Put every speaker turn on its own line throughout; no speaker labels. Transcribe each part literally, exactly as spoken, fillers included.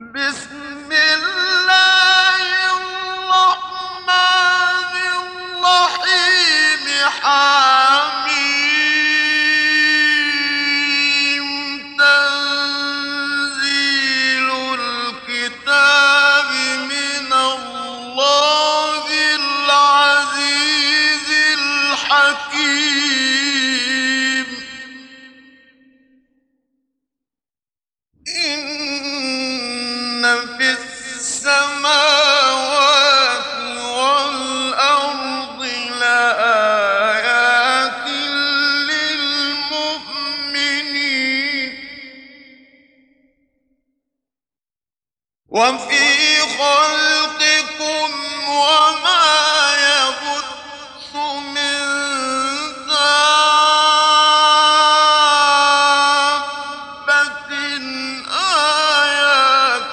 بسم الله الرحمن الرحيم حميم تنزيل الكتاب من الله العزيز الحكيم إن في السماوات والأرض لآيات للمؤمنين وفي خلقكم وما يبث من دابة آيات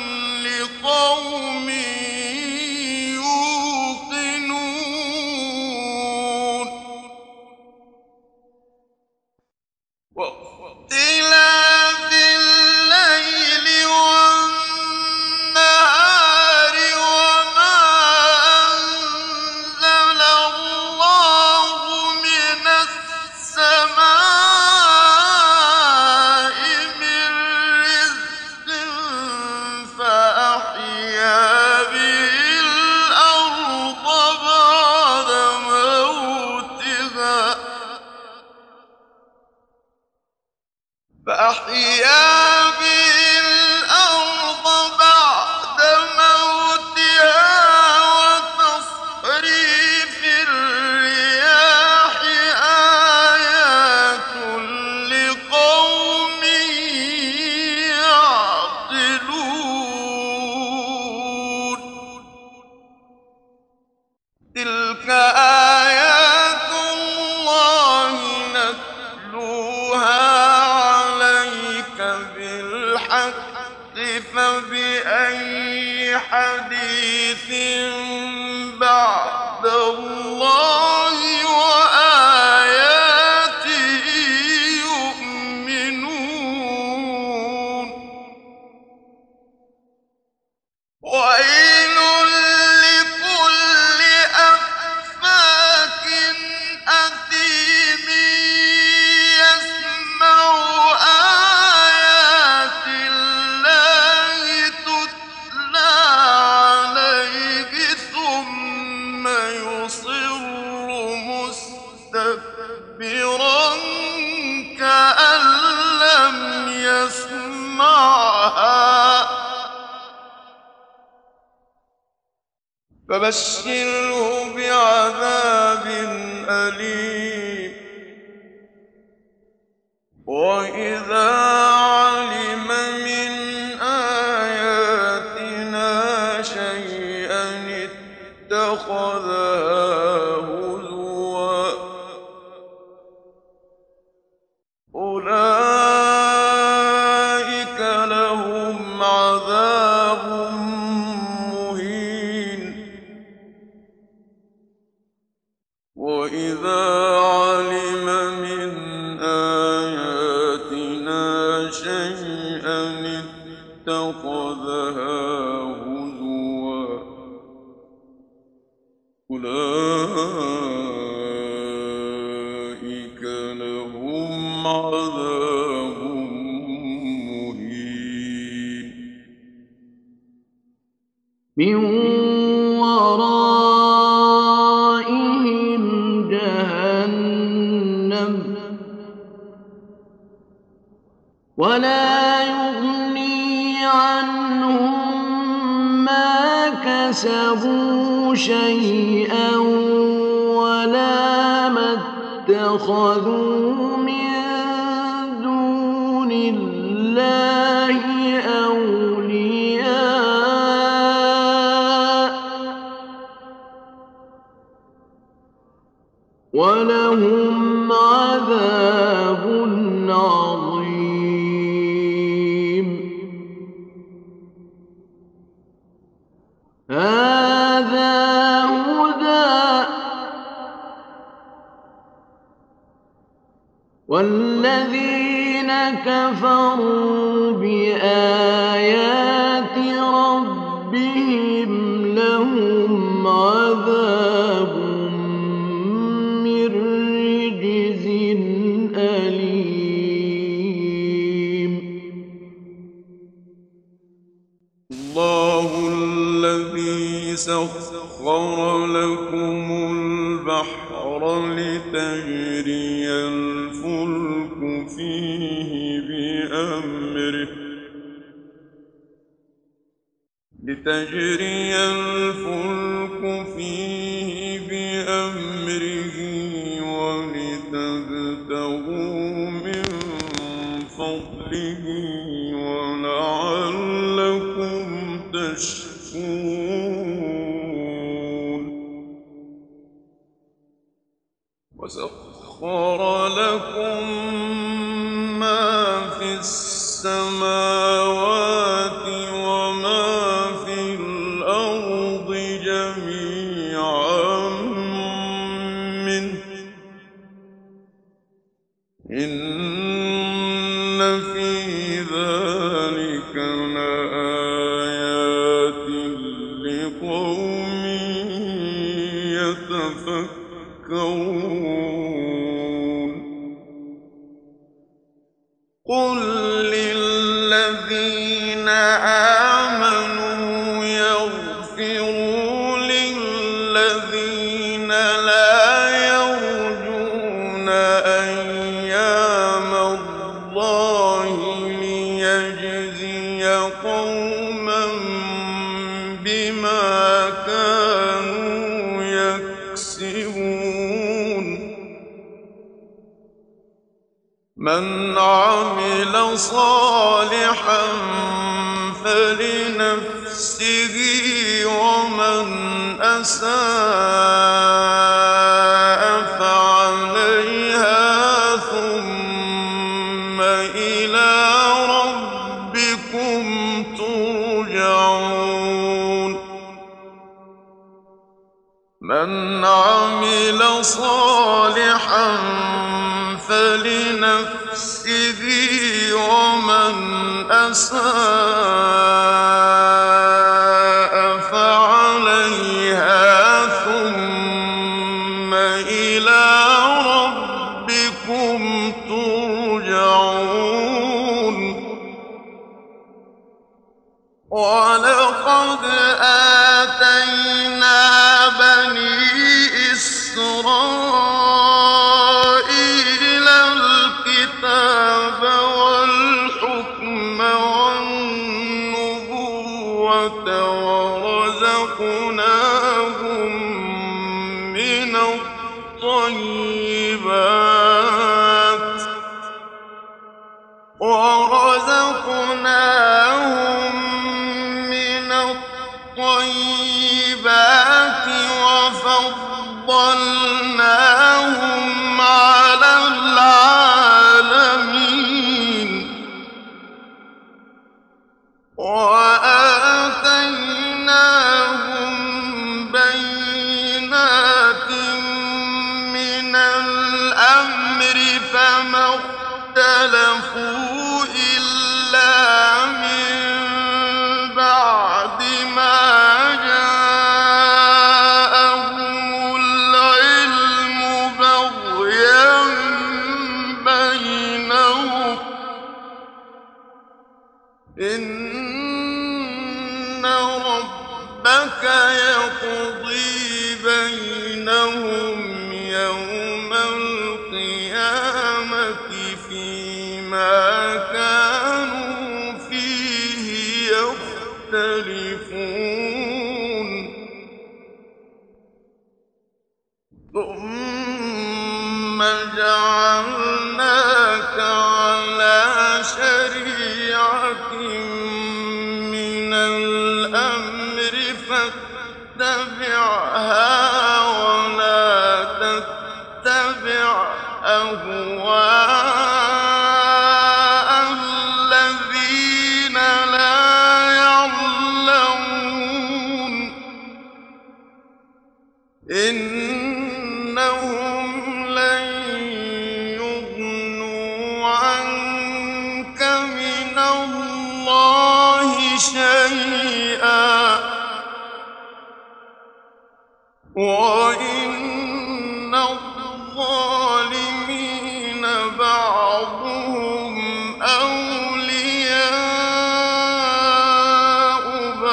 لقوم يوقنون واختلاف الليل والنهار وما أنزل الله من السماء من رزق فأحيا به الأرض بعد موتها فأحيا به الأرض بعد موتها وتصريف الرياح آيات لقوم يعقلون تلك آيات الله نتلوها عليك بالحق فبأي حديث بعد الله وآياته يؤمنون ويل لكل أفاك أثيم يسمع آيات الله تتلى عليه ثم يصر مستكبرا كأن لم يسمعها فبشره بعذاب أليم وإذا علم من آياتنا شيئا اتخذها هزوا أولئك لهم عذاب مهين وإذا علم من آياتنا شيئا اتخذها هزوا أولئك لهم عذاب مهين من ورائهم جهنم ولا يغني عنهم ما كسبوا شيئا ولا ما اتخذوا من دون الله أولياء ولهم عذاب عظيم هذا هدى والذين كفروا بآيات
الله الذي سخر لكم البحر لتجري الفلك فيه بأمره لتجري الفلك فيه بأمره ولتبتغوا من فضله ولعلكم تشكرون وسخر لكم ما في السماوات وما في الأرض جميعا منه إن في ذلك لآيات لقوم يتفكرون قل للذين آمنوا يغفروا للذين لا يرجون أيام الله ليجزي قوما بما كانوا يكسبون من عمل صالحا فلنفسه ومن أساء فعليها ثم إلى ربكم ترجعون من عمل صالحا فلنفسه ومن أساء فعليها ثم إلى ربكم ترجعون ولقد آتينا بني إسرائيل الكتاب والحكم والنبوة ورزقناهم من الطيبات ورزقناهم من الطيبات وفضلناهم على العالمين وآتيناهم بينات من الأمر فما اختلفوا إلا من بعد ما جاءهم العلم بغيا بينهم إن ربك يقضي بينهم يوم القيامة فيما كانوا فيه يختلفون ثم جعلناك على شريعة من الأمر فاتبعها ولا تتبع أهواء الذين لا يعلمون إنهم لن يغنوا عنك من الله شيئا وإن الظالمين بعضهم أولياء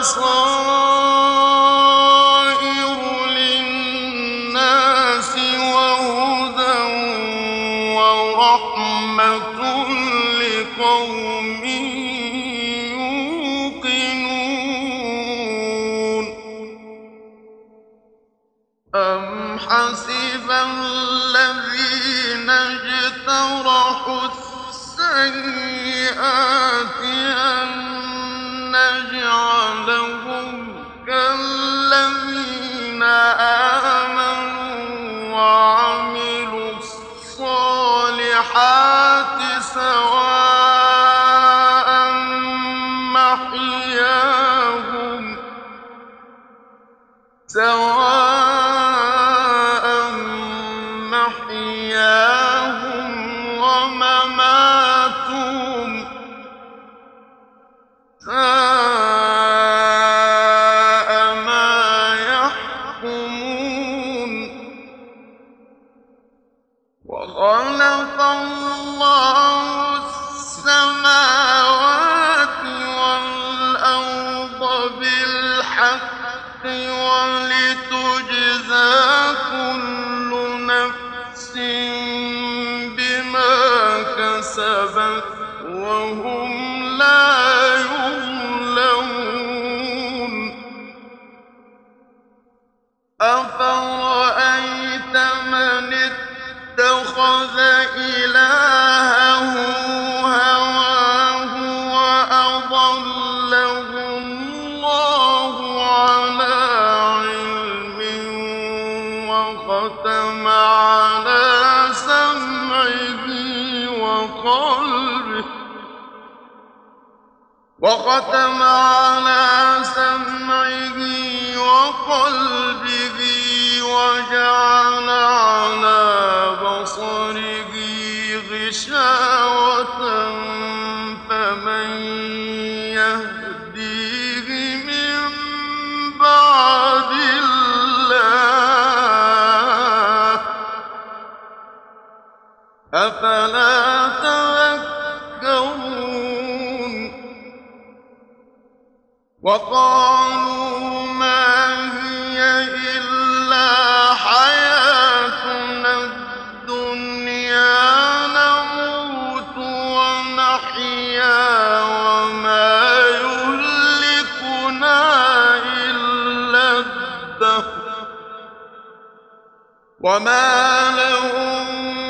وبصائر للناس وهدى ورحمة لقوم يوقنون أم حسب الذين اجترحوا السيئات أن نجعلهم كالذين آمنوا وعملوا الصالحات سواء محياهم سواء محياهم ومماتهم ساء ما يحكمون وخلق الله السماوات والأرض بالحق ولتجزى كل نفس بما كسبت وهم لا يظلمون أفرأيت من اتخذ إلهه هواه وأضله الله على علم وختم على سمعه وقلبه وختم على سمعه وقلبه وجعل على بصره غشاوة فمن يهديه من بعد الله أفلا تذكرون وقالوا ما هي إلا حياتنا الدنيا نموت ونحيا وما يهلكنا إلا الدهر وما لهم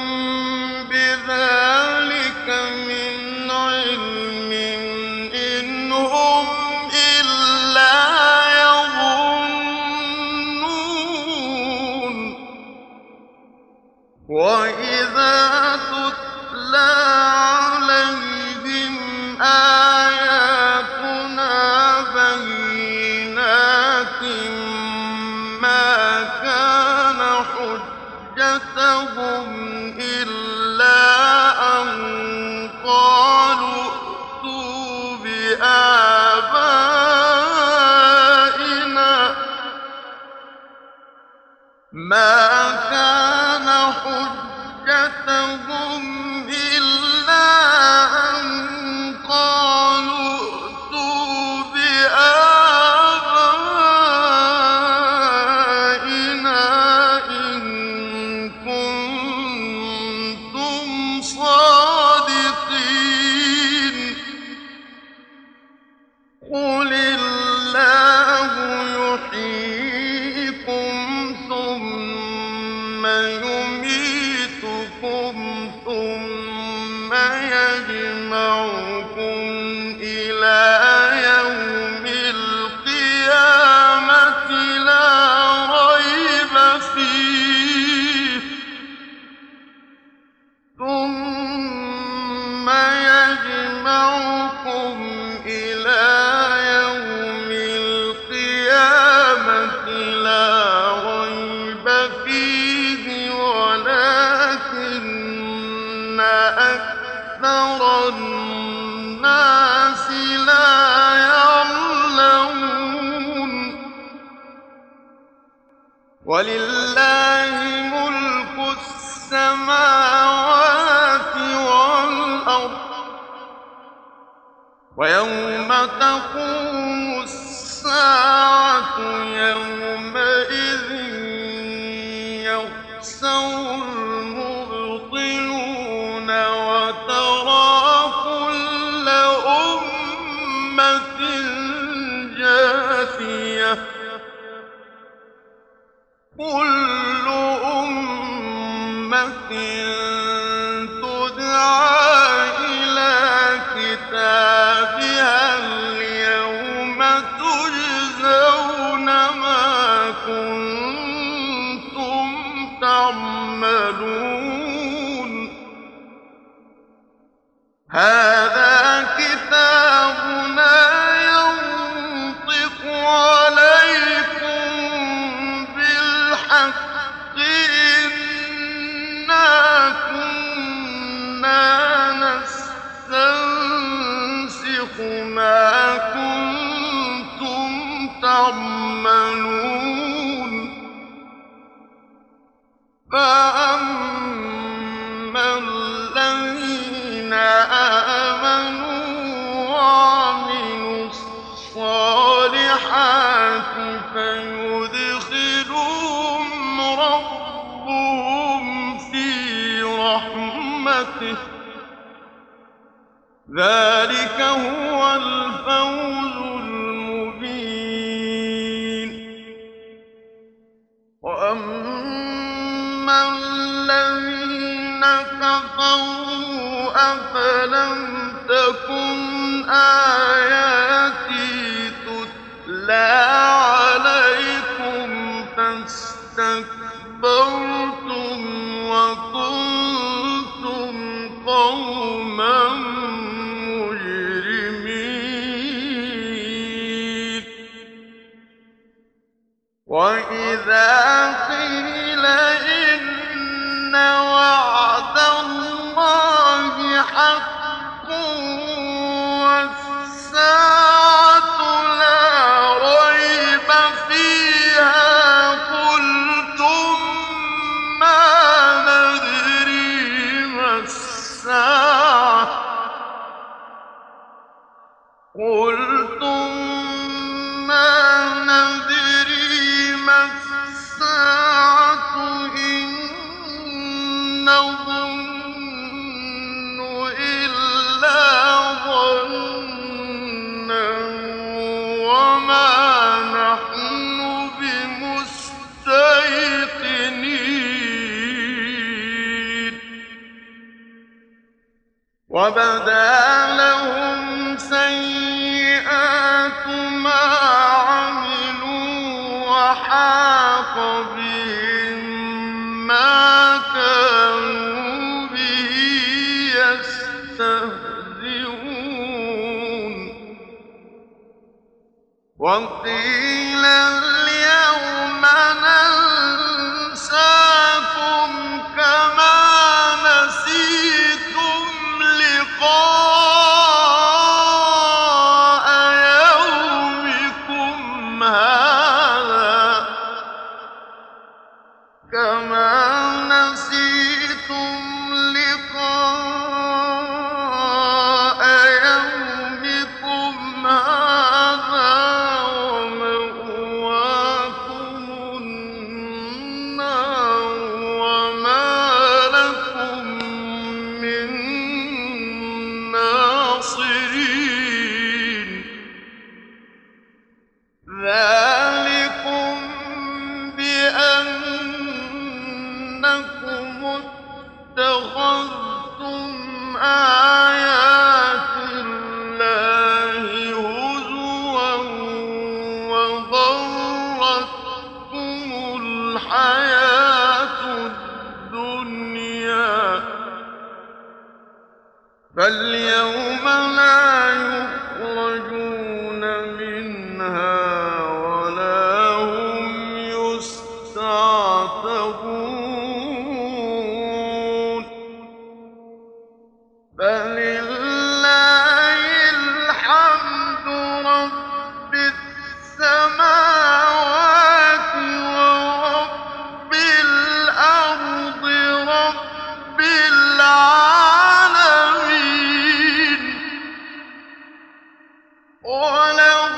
بذلك من علم إن هم إلا يظنون وإذا تتلى عليهم آياتنا بينات ما كان حجتهم إلا أن قالوا ائتوا بآبائنا ما كان حجتهم إلا أن قالوا ائتوا بآبائنا إن كنتم صادقين قل الله يحييكم ثم يميتكم ثم يجمعكم إلى يوم القيامة لا ريب فيه ثم يجمعكم إلى يوم القيامة لا ريب فيه ولكن أكثر الناس لا يعلمون ولله ملك السماوات والأرض ويوم تقوم الساعة الصالحات فيدخلهم ربهم في رحمته ذلك هو الفوز المبين وأما الذين كفروا أفلم تكن آياتي تتلى عليكم فاستكبرتم وكنتم قوما مجرمين وإذا قيل إن وعد الله حق والساعة لا ريب فيها قلتم ما ندري ما الساعة قلتم ما ندري ما الساعة إن نظن إلا ظنا وما نحن بمستيقنين وبدا لهم سيئات ما عملوا وحاق بهم ما كانوا به يستهزئون وقيل اليوم ننساكم كما نسيتم لقاء يومكم هذا كما نسيتم لقاء يومكم هذا ومأواكم النار وما لكم من ناصرين ذلكم بأنكم اتخذتم آيات الله هزوا وغرتكم الحياة الدنيا فاليوم لا يخرجون منها ولا هم يستعتبون فلله الحمد رب السماوات ورب الأرض رب العالمين وله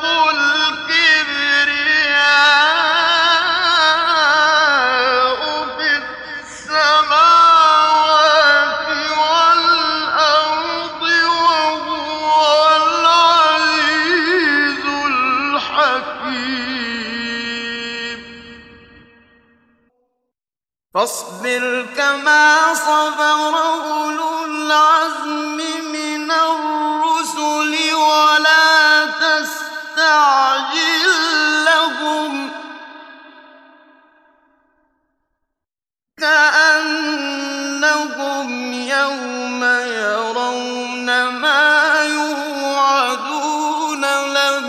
الكبرياء في السماوات والأرض وهو العزيز الحكيم فاصبر كما صبر أولو العزم من الرسل ولا تستعجل لهم كأنهم يوم يرون ما يوعدون لم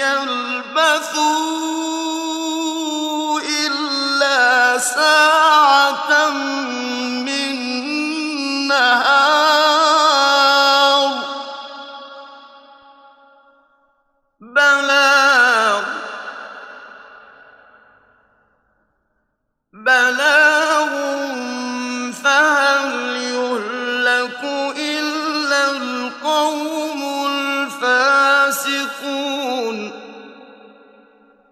يلبثوا إلا ساعة من نهار بلاغ بلاغ